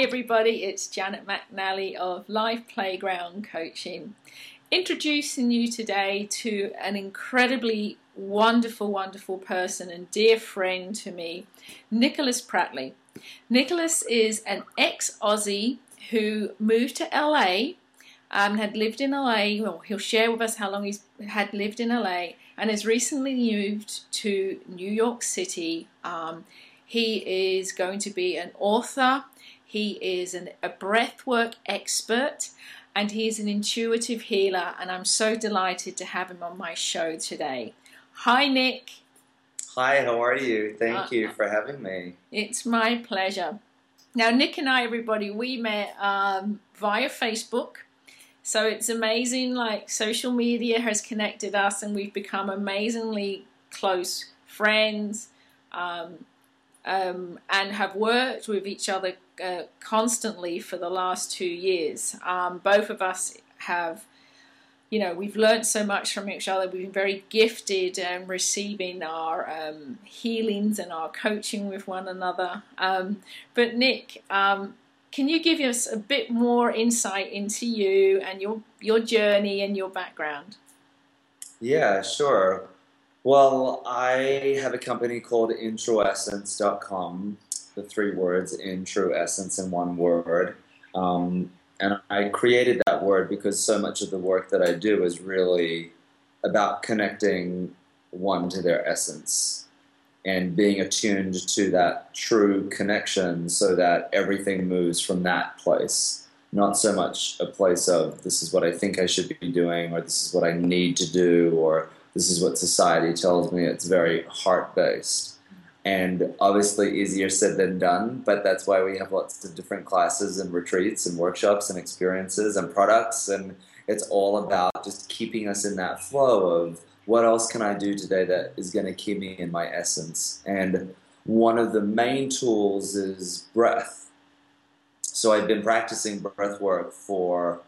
everybody, it's Janet McNally of Life Playground Coaching, introducing you today to an incredibly wonderful person and dear friend to me, Nicholas Pratley. Nicholas is an ex-Aussie who moved to LA, had lived in LA, well, he'll share with us how long he's had lived in LA, and has recently moved to New York City. He is going to be an author, he is a breathwork expert, and he is an intuitive healer, and I'm so delighted to have him on my show today. Hi, Nick. Hi, how are you? Thank you for having me. It's my pleasure. Now, Nick and I, everybody, we met via Facebook. So it's amazing, like social media has connected us and we've become amazingly close friends. And have worked with each other constantly for the last 2 years. Both of us have, we've learned so much from each other. We've been very gifted receiving our healings and our coaching with one another. But Nick, can you give us a bit more insight into you and your journey and your background? Yeah, sure. Well, I have a company called InTrueEssence.com, the 3 words, in true essence in one word. And I created that word because so much of the work that I do is really about connecting one to their essence and being attuned to that true connection so that everything moves from that place. Not so much a place of this is what I think I should be doing, or this is what I need to do, or this is what society tells me. It's very heart-based. And obviously easier said than done, but that's why we have lots of different classes and retreats and workshops and experiences and products. And it's all about just keeping us in that flow of what else can I do today that is going to keep me in my essence. And one of the main tools is breath. So I've been practicing breath work for,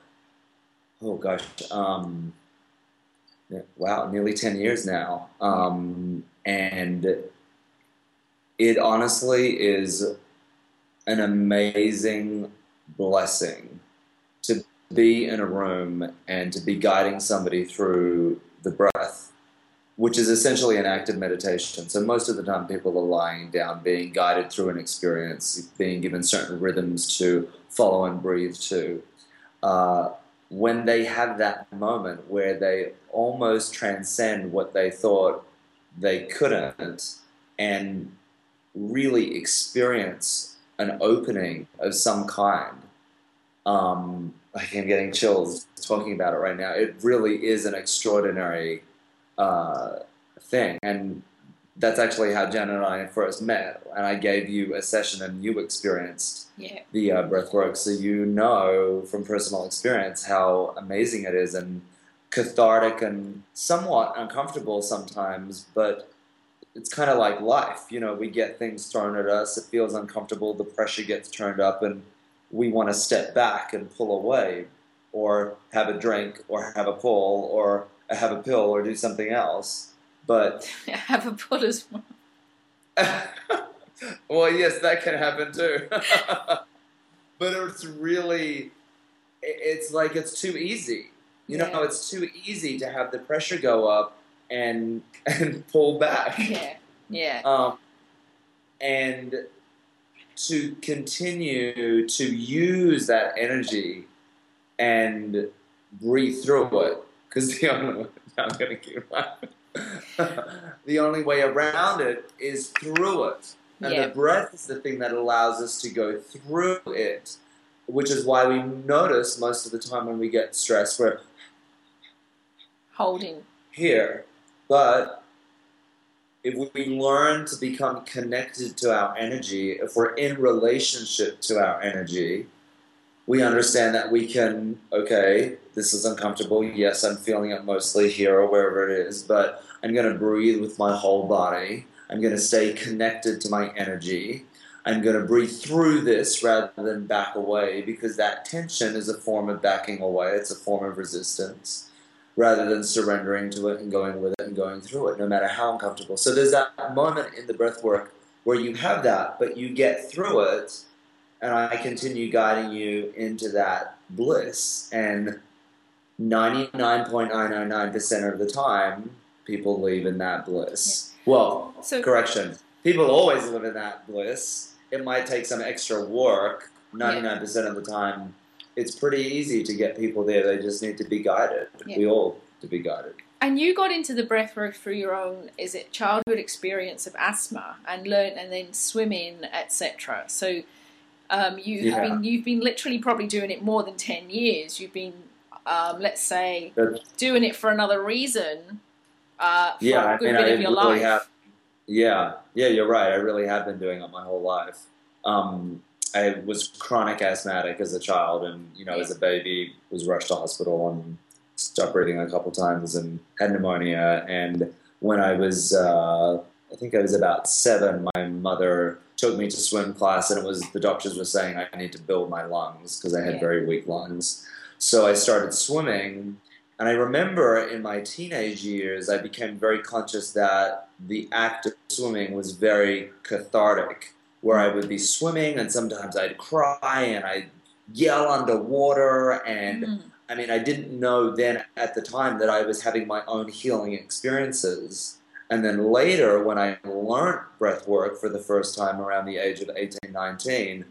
nearly 10 years now. And it honestly is an amazing blessing to be in a room and to be guiding somebody through the breath, which is essentially an active meditation. So most of the time people are lying down, being guided through an experience, being given certain rhythms to follow and breathe to. When they have that moment where they almost transcend what they thought they couldn't and really experience an opening of some kind. I'm getting chills talking about it right now. It really is an extraordinary thing. And that's actually how Jen and I first met. And I gave you a session and you experienced the breath work. So you know from personal experience how amazing it is and cathartic and somewhat uncomfortable sometimes, but it's kind of like life. We get things thrown at us. It feels uncomfortable. The pressure gets turned up and we want to step back and pull away or have a drink or have a pull or have a pill or do something else. But have a pull as well. Well, yes, that can happen too. But it's really, it's like it's too easy. It's too easy to have the pressure go up and pull back. And to continue to use that energy and breathe through it, because I'm going to keep laughing. The only way around it is through it. And the breath is the thing that allows us to go through it, which is why we notice most of the time when we get stressed, we're holding here. But if we learn to become connected to our energy, if we're in relationship to our energy, we understand that we can, okay, this is uncomfortable. Yes, I'm feeling it mostly here or wherever it is, but I'm going to breathe with my whole body. I'm going to stay connected to my energy. I'm going to breathe through this rather than back away, because that tension is a form of backing away. It's a form of resistance rather than surrendering to it and going with it and going through it, no matter how uncomfortable. So there's that moment in the breath work where you have that, but you get through it and I continue guiding you into that bliss. And 99.999% of the time, people live in that bliss. Yeah. Well, correction. People always live in that bliss. It might take some extra work. 99% of the time, it's pretty easy to get people there. They just need to be guided. Yeah. We all need to be guided. And you got into the breathwork through your own, childhood experience of asthma and then swimming, etc. So you've been literally probably doing it more than 10 years. You've been, let's say, doing it for another reason. For a good bit of your life. Yeah, you're right. I really have been doing it my whole life. I was chronic asthmatic as a child, and as a baby, was rushed to hospital and stopped breathing a couple times and had pneumonia. And when I was, I think I was about 7, my mother took me to swim class, and the doctors were saying I need to build my lungs because I had very weak lungs. So I started swimming, and I remember in my teenage years, I became very conscious that the act of swimming was very cathartic, where I would be swimming and sometimes I'd cry and I'd yell underwater. And I mean, I didn't know then at the time that I was having my own healing experiences. And then later, when I learned breath work for the first time around the age of 18, 19,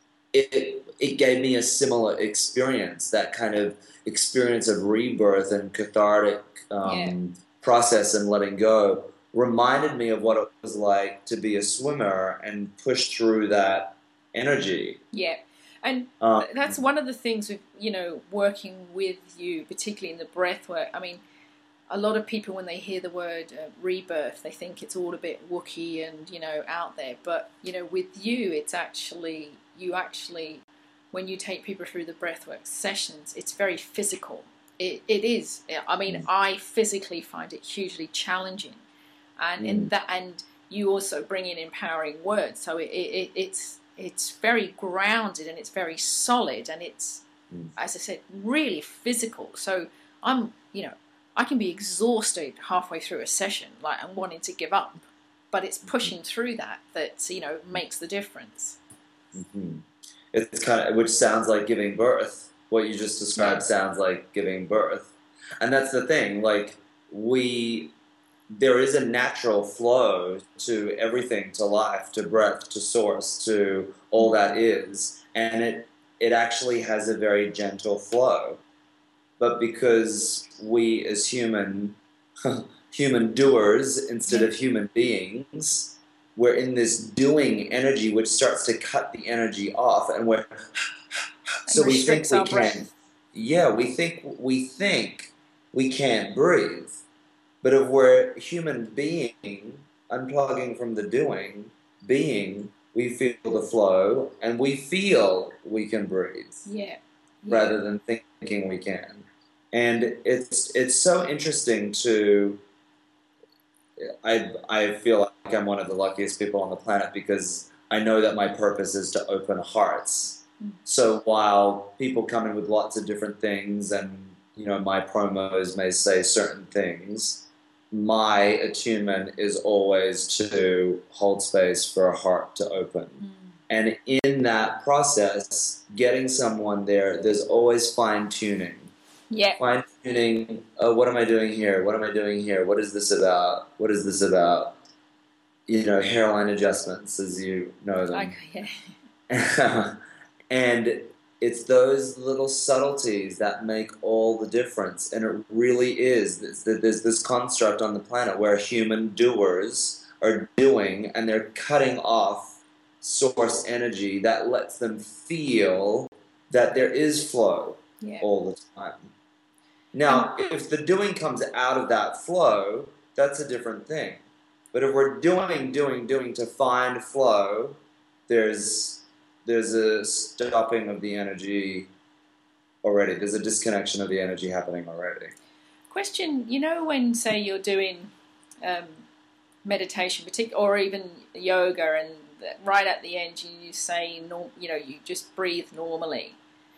it gave me a similar experience, that kind of experience of rebirth and cathartic process and letting go. Reminded me of what it was like to be a swimmer and push through that energy. Yeah. And that's one of the things with, working with you, particularly in the breath work. I mean, a lot of people, when they hear the word rebirth, they think it's all a bit Wookiee and, out there. But, with you, it's actually, when you take people through the breathwork sessions, it's very physical. It is. I mean, I physically find it hugely challenging. And and you also bring in empowering words. So it's very grounded and it's very solid and it's, as I said, really physical. So I can be exhausted halfway through a session, like I'm wanting to give up, but it's pushing through that makes the difference. Mm-hmm. It's kind of, which sounds like giving birth. What you just described sounds like giving birth. And that's the thing, like there is a natural flow to everything, to life, to breath, to source, to all that is. And it actually has a very gentle flow. But because we as human doers instead of human beings, we're in this doing energy which starts to cut the energy off, and we think we can. Yeah, we think we can't breathe. But if we're human being, unplugging from the doing, being, we feel the flow and we feel we can breathe. Yeah. Rather than thinking we can. And it's so interesting to, I feel like I'm one of the luckiest people on the planet because I know that my purpose is to open hearts. So while people come in with lots of different things and, my promos may say certain things, my attunement is always to hold space for a heart to open. And in that process, getting someone there's always fine-tuning. Yeah. Fine-tuning, what am I doing here? What am I doing here? What is this about? What is this about? Hairline adjustments, as you know them. Yeah. And it's those little subtleties that make all the difference. And it really is. There's this construct on the planet where human doers are doing, and they're cutting off source energy that lets them feel that there is flow all the time. Now, if the doing comes out of that flow, that's a different thing. But if we're doing to find flow, there's a stopping of the energy already. There's a disconnection of the energy happening already. Question, when, say, you're doing meditation, or even yoga, and right at the end you say, you just breathe normally.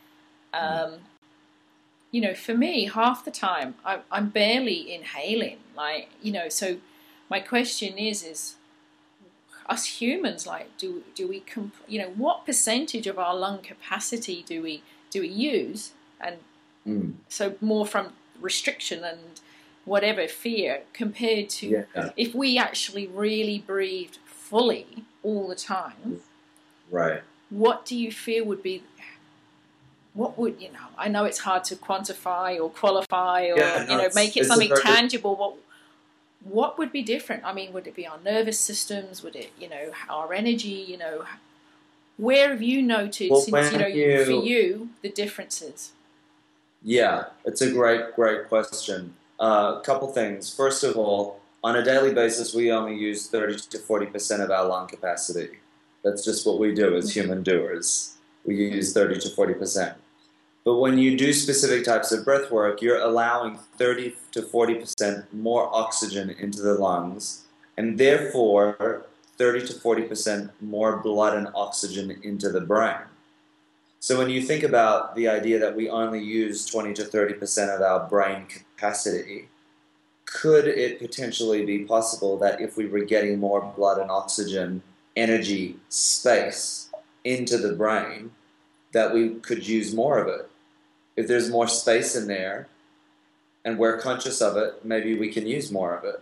For me, half the time, I'm barely inhaling. So my question is, us humans, like, do we what percentage of our lung capacity do we use, and so more from restriction and whatever fear compared to if we actually really breathed fully all the time. Right. What do you feel would be? What would I know it's hard to quantify or qualify or make it something tangible. What would be different? I mean, would it be our nervous systems? Would it our energy? Where have you noted since for you the differences? Yeah, it's a great question. A couple things. First of all, on a daily basis, we only use 30 to 40% of our lung capacity. That's just what we do as human doers. We use 30 to 40%. But when you do specific types of breath work, you're allowing 30 to 40% more oxygen into the lungs, and therefore 30 to 40% more blood and oxygen into the brain. So when you think about the idea that we only use 20 to 30% of our brain capacity, could it potentially be possible that if we were getting more blood and oxygen, energy, space into the brain, that we could use more of it? If there's more space in there and we're conscious of it, maybe we can use more of it.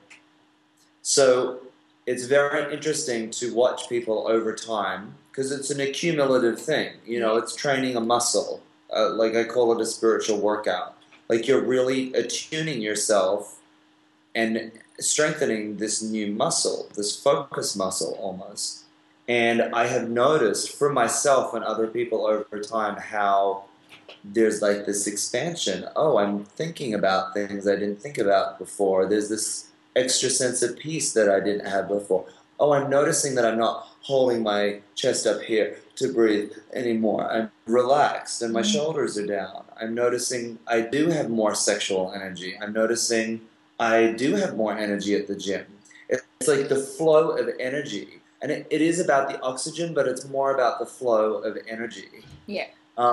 So it's very interesting to watch people over time because it's an accumulative thing. It's training a muscle. Like I call it a spiritual workout. Like you're really attuning yourself and strengthening this new muscle, this focus muscle almost. And I have noticed for myself and other people over time how there's like this expansion. Oh, I'm thinking about things I didn't think about before. There's this extra sense of peace that I didn't have before. Oh, I'm noticing that I'm not holding my chest up here to breathe anymore. I'm relaxed and my shoulders are down. I'm noticing I do have more sexual energy. I'm noticing I do have more energy at the gym. It's like the flow of energy. And it is about the oxygen, but it's more about the flow of energy. Yeah.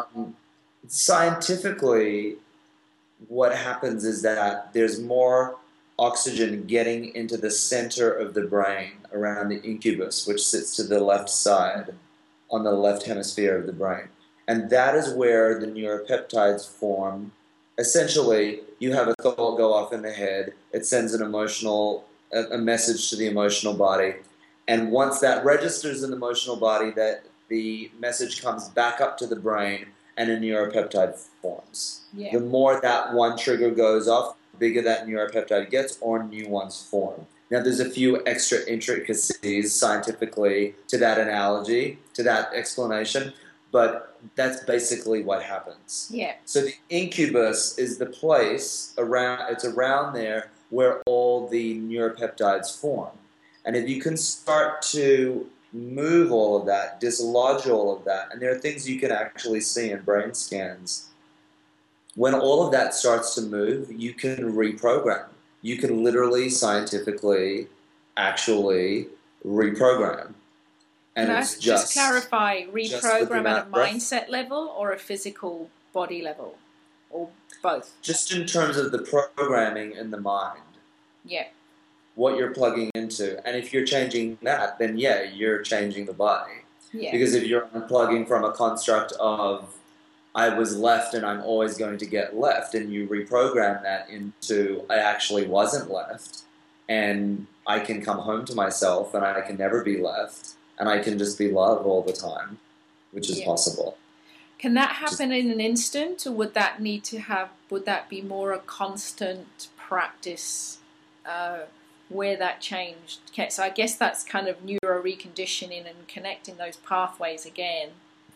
Scientifically, what happens is that there's more oxygen getting into the center of the brain around the incubus, which sits to the left side on the left hemisphere of the brain. And that is where the neuropeptides form. Essentially, you have a thought go off in the head. It sends a message to the emotional body. And once that registers in the emotional body, that the message comes back up to the brain and a neuropeptide forms. Yeah. The more that one trigger goes off, the bigger that neuropeptide gets or new ones form. Now, there's a few extra intricacies scientifically to that analogy, to that explanation, but that's basically what happens. Yeah. So the incubus is the place around there where all the neuropeptides form. And if you can start to move all of that, dislodge all of that, and there are things you can actually see in brain scans. When all of that starts to move, you can reprogram. You can literally, scientifically, actually reprogram. And can it's I just clarify, reprogram at a mindset level or a physical body level? Or both? Just in terms of the programming in the mind. Yeah. What you're plugging into. And if you're changing that, then yeah, you're changing the body. Yeah. Because if you're unplugging from a construct of I was left and I'm always going to get left, and you reprogram that into I actually wasn't left, and I can come home to myself and I can never be left, and I can just be love all the time, which is possible. Can that happen in an instant, or would that be more a constant practice where that changed? Okay, so I guess that's kind of neuro reconditioning and connecting those pathways again.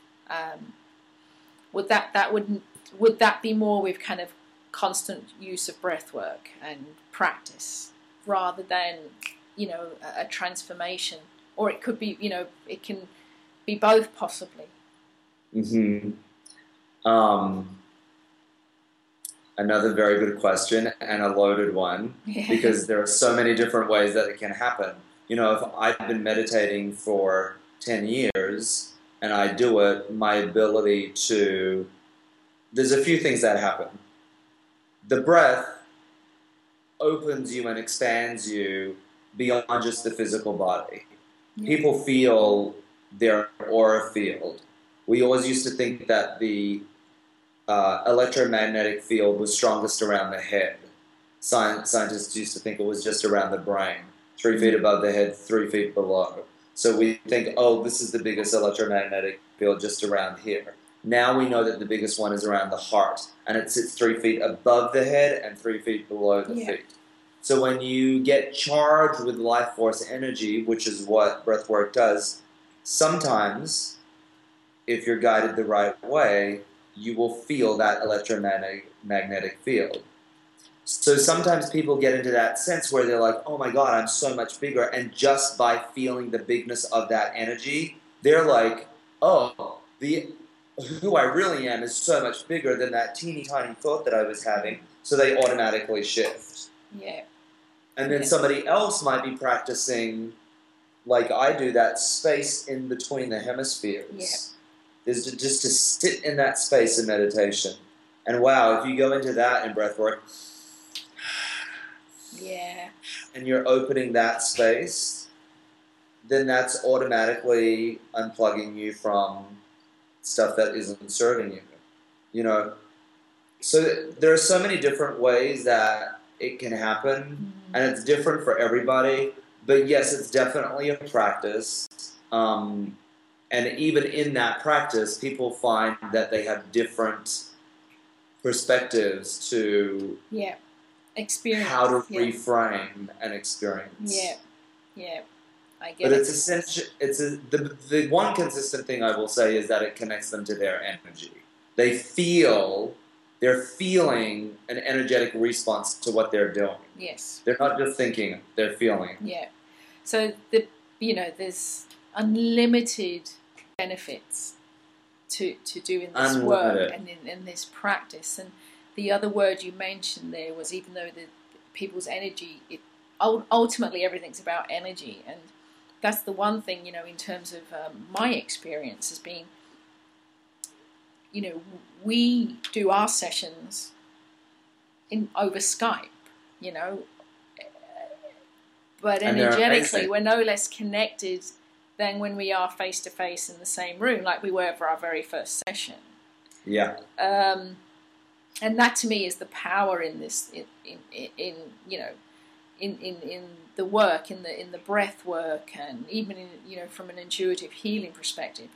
Would that be more with kind of constant use of breath work and practice rather than a transformation? Or it could be it can be both possibly. Mm-hmm. Another very good question and a loaded one, because there are so many different ways that it can happen. If I've been meditating for 10 years and I do it, my ability to... There's a few things that happen. The breath opens you and expands you beyond just the physical body. People feel their aura field. We always used to think that the electromagnetic field was strongest around the head. Scientists used to think it was just around the brain, 3 feet above the head, 3 feet below. So we think, oh, this is the biggest electromagnetic field just around here. Now we know that the biggest one is around the heart, and it sits 3 feet above the head and 3 feet below the feet. So when you get charged with life force energy, which is what breathwork does, sometimes, if you're guided the right way, you will feel that electromagnetic field. So sometimes people get into that sense where they're like, oh my God, I'm so much bigger. And just by feeling the bigness of that energy, they're like, oh, who I really am is so much bigger than that teeny tiny thought that I was having. So they automatically shift. Yeah. And then somebody else might be practicing, like I do, that space in between the hemispheres. Is just to sit in that space in meditation. And wow, if you go into that in breathwork, and you're opening that space, then that's automatically unplugging you from stuff that isn't serving you. You know, so there are so many different ways that it can happen, and it's different for everybody. But yes, it's definitely a practice. And even in that practice, people find that they have different perspectives to experience, how to reframe an experience. I get but it. It's essential. The one consistent thing I will say is that it connects them to their energy. They're feeling an energetic response to what they're doing. Yes. They're not just thinking, they're feeling. Yeah. So there's unlimited benefits to doing this work and in this practice. And the other word you mentioned there was, even though the people's energy, ultimately everything's about energy, and that's the one thing, in terms of my experience has been, we do our sessions over Skype, but energetically we're no less connected than when we are face to face in the same room, like we were for our very first session. Yeah. And that to me is the power in this, in the work, in the breath work, and even from an intuitive healing perspective,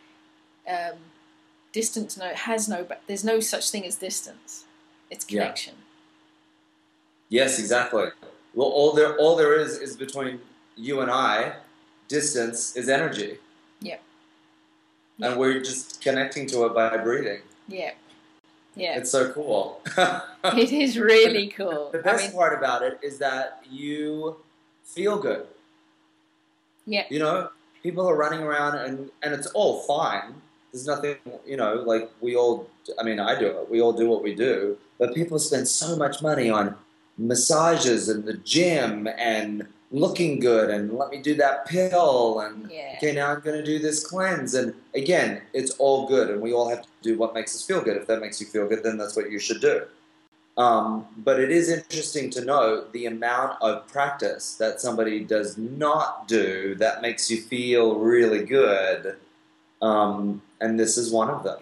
distance there's no such thing as distance. It's connection. Yes, exactly. Well, all there is between you and I. Distance is energy. Yeah. And we're just connecting to it by breathing. Yeah. It's so cool. It is really cool. The best part about it is that you feel good. Yeah. People are running around and it's all fine. There's nothing, like I do it. We all do what we do. But people spend so much money on massages and the gym and looking good and let me do that pill and okay, now I'm going to do this cleanse, and again, it's all good and we all have to do what makes us feel good. If that makes you feel good, then that's what you should do. But it is interesting to know the amount of practice that somebody does not do that makes you feel really good, and this is one of them.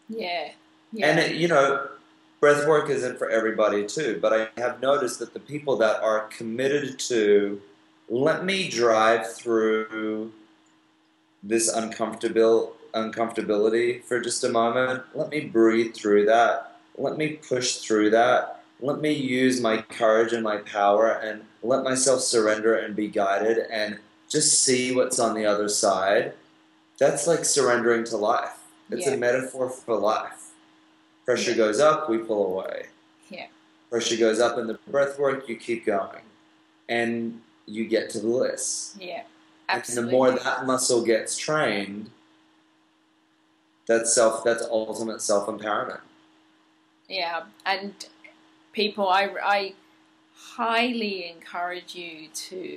And breath work isn't for everybody too, but I have noticed that the people that are committed to, let me drive through this uncomfortability for just a moment, let me breathe through that, let me push through that, let me use my courage and my power and let myself surrender and be guided and just see what's on the other side. That's like surrendering to life. It's a metaphor for life. Pressure goes up, we pull away. Pressure goes up in the breath work, you keep going. And you get to bliss. Absolutely. And the more that muscle gets trained, that's ultimate self-empowerment. And people, I highly encourage you to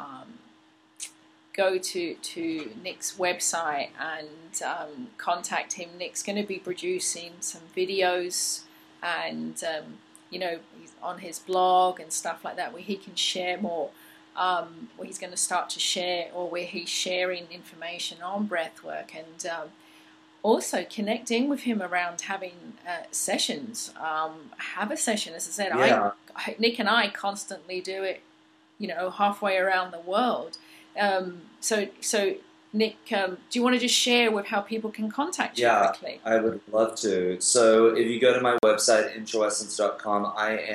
go to Nick's website and contact him. Nick's going to be producing some videos and he's on his blog and stuff like that, where he can share more where he's going to start to share, or where he's sharing information on breath work, and also connecting with him around having sessions. Have a session, as I said. Yeah. Nick and I constantly do it, halfway around the world. So Nick, do you want to just share with how people can contact you quickly? I would love to. So if you go to my website, introessence.com,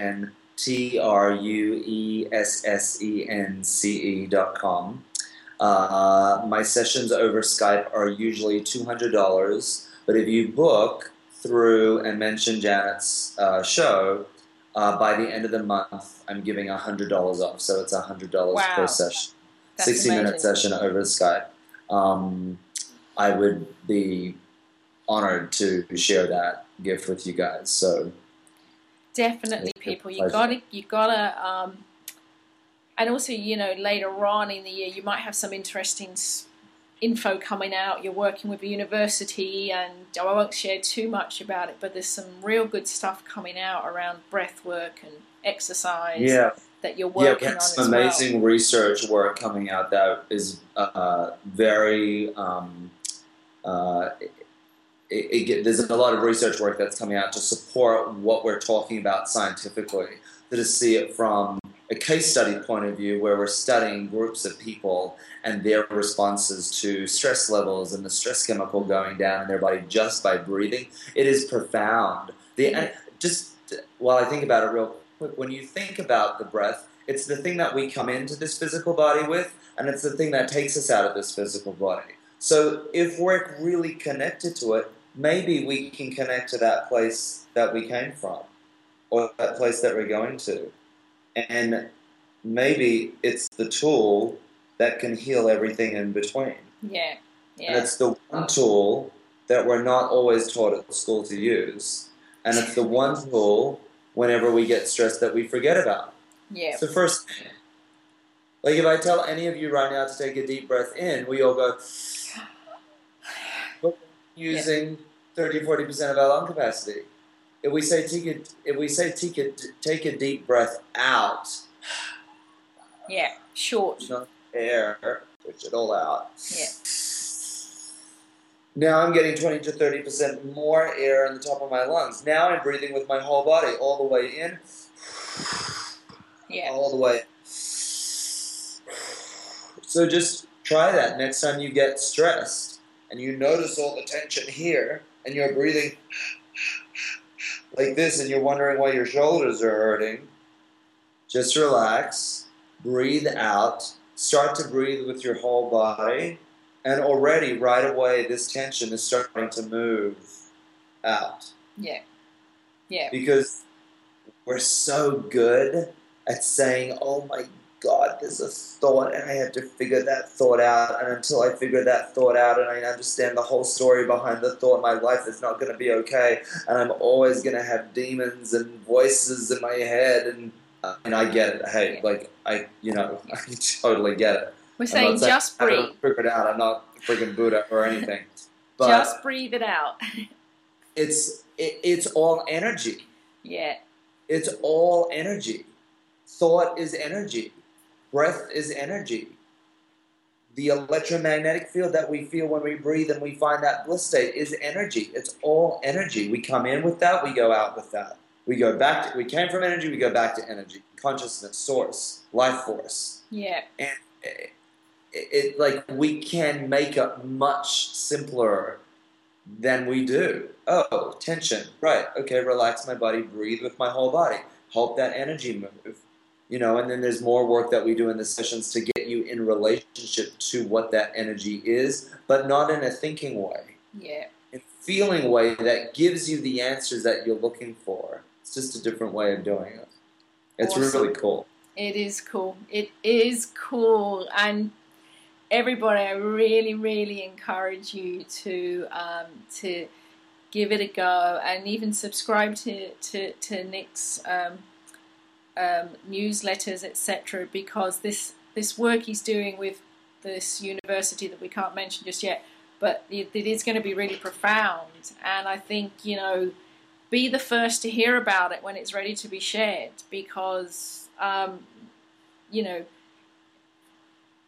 INTRUESSENCE.com. My sessions over Skype are usually $200, but if you book through and mention Janet's show, by the end of the month, I'm giving $100 off. So it's $100 per session. 60-minute session over Skype. I would be honored to share that gift with you guys. So definitely, people, you gotta, and also, later on in the year, you might have some interesting info coming out. You're working with a university, and I won't share too much about it, but there's some real good stuff coming out around breath work and exercise that you're working on as well. Yeah, amazing research work coming out that is very... there's a lot of research work that's coming out to support what we're talking about scientifically. To see it from a case study point of view, where we're studying groups of people and their responses to stress levels and the stress chemical going down in their body just by breathing. It is profound. Just while I think about it real quick, when you think about the breath, it's the thing that we come into this physical body with, and it's the thing that takes us out of this physical body. So if we're really connected to it, maybe we can connect to that place that we came from, or that place that we're going to. And maybe it's the tool that can heal everything in between. Yeah. And it's the one tool that we're not always taught at school to use. And it's the one tool, whenever we get stressed, that we forget about. Yeah. It's the first thing. Like if I tell any of you right now to take a deep breath in, we all go... using 30-40% of our lung capacity. If we say take a deep breath out, short, not air, push it all out. Yeah. Now I'm getting 20 to 30% more air in the top of my lungs. Now I'm breathing with my whole body, all the way in, all the way. So just try that next time you get stressed, and you notice all the tension here, and you're breathing like this, and you're wondering why your shoulders are hurting. Just relax, breathe out, start to breathe with your whole body, and already, right away, this tension is starting to move out. Yeah. Because we're so good at saying, oh my God, there's a thought, and I have to figure that thought out, and until I figure that thought out and I understand the whole story behind the thought, my life is not going to be okay, and I'm always going to have demons and voices in my head, and I get it. Hey, I totally get it. We're saying just breathe. I haven't figured it out. I'm not freaking Buddha or anything. But just breathe it out. It's all energy. Yeah. It's all energy. Thought is energy. Breath is energy. The electromagnetic field that we feel when we breathe and we find that bliss state is energy. It's all energy. We come in with that, we go out with that. We go back we came from energy, we go back to energy. Consciousness, source, life force. Yeah. And we can make it much simpler than we do. Oh, tension. Right. Okay, relax my body, breathe with my whole body. Help that energy move. And then there's more work that we do in the sessions to get you in relationship to what that energy is, but not in a thinking way. Yeah. In a feeling way that gives you the answers that you're looking for. It's just a different way of doing it. It's really cool. It is cool. It is cool. And everybody, I really, really encourage you to give it a go, and even subscribe to Nick's newsletters, etc., because this work he's doing with this university that we can't mention just yet, but it is going to be really profound. And I think, be the first to hear about it when it's ready to be shared, because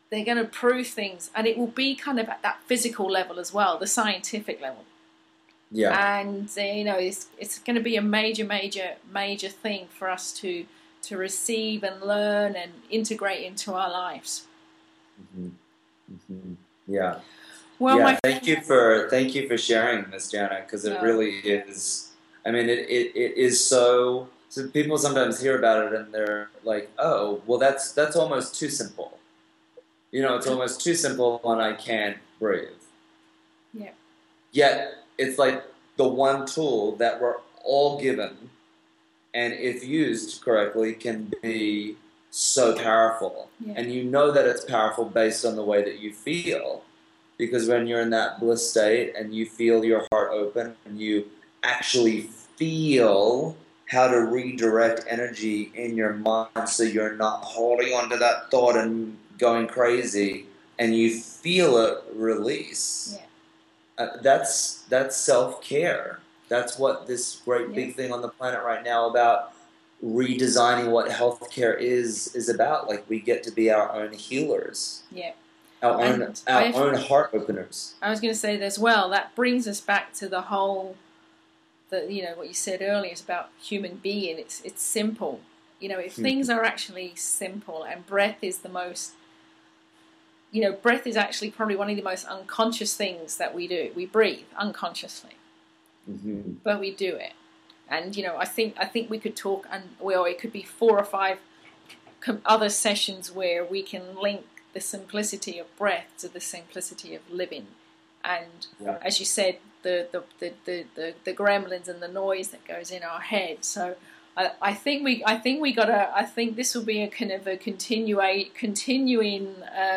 they're going to prove things, and it will be kind of at that physical level as well, the scientific level. Yeah. And you know, it's going to be a major thing for us to receive and learn and integrate into our lives. Mm-hmm. Mm-hmm. Yeah. Well, yeah. Thank you for sharing this, Jana, because it really is. I mean, it is so. So people sometimes hear about it and they're like, "Oh, well, that's almost too simple." You know, it's almost too simple and I can't breathe. Yeah. Yet it's like the one tool that we're all given, and if used correctly, can be so powerful. Yeah. And you know that it's powerful based on the way that you feel. Because when you're in that bliss state and you feel your heart open and you actually feel how to redirect energy in your mind so you're not holding on to that thought and going crazy, and you feel it release. Yeah. That's self-care. That's what this great big thing on the planet right now about redesigning what healthcare is about. Like, we get to be our own healers. Yeah. Our own heart openers. I was going to say as well, that brings us back to the whole, you know, what you said earlier is about human being. It's simple. You know, if things are actually simple, and breath is the most, you know, breath is actually probably one of the most unconscious things that we do. We breathe unconsciously, but we do it. And, you know, I think we could talk, and well, it could be 4 or 5 other sessions where we can link the simplicity of breath to the simplicity of living, and as you said, the gremlins and the noise that goes in our head. So I think this will be a kind of a continuing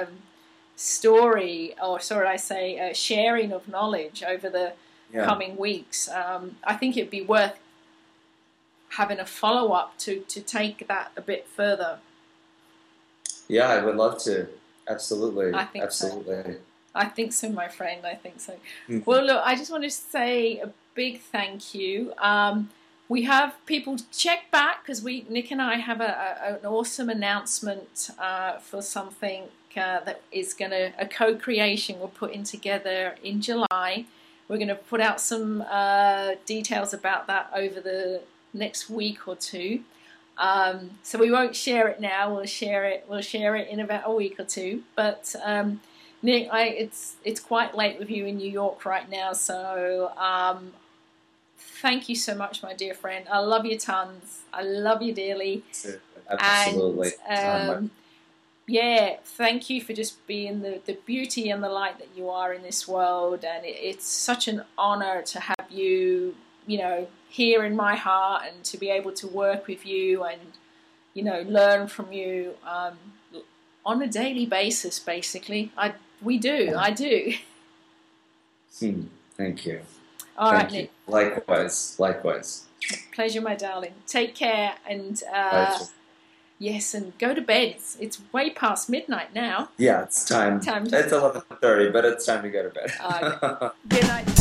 story, or sharing of knowledge over the coming weeks. I think it'd be worth having a follow-up to take that a bit further. Yeah, I would love to. Absolutely. I think Absolutely. So. I think so, my friend. I think so. Well, look, I just want to say a big thank you. We have people check back, because Nick and I have an awesome announcement for something that is a co-creation we're putting together in July. We're going to put out some details about that over the next week or 2. So we won't share it now. We'll share it in about a week or 2. But Nick, it's quite late with you in New York right now. So thank you so much, my dear friend. I love you tons. I love you dearly. Absolutely. And thank you for just being the beauty and the light that you are in this world. And it's such an honor to have you, you know, here in my heart, and to be able to work with you and, you know, learn from you on a daily basis, basically. I do. Thank you. All right, Nick. Likewise. Pleasure, my darling. Take care, and yes, and go to bed. It's way past midnight now. Yeah, it's time. It's 11:30, but it's time to go to bed. Good night.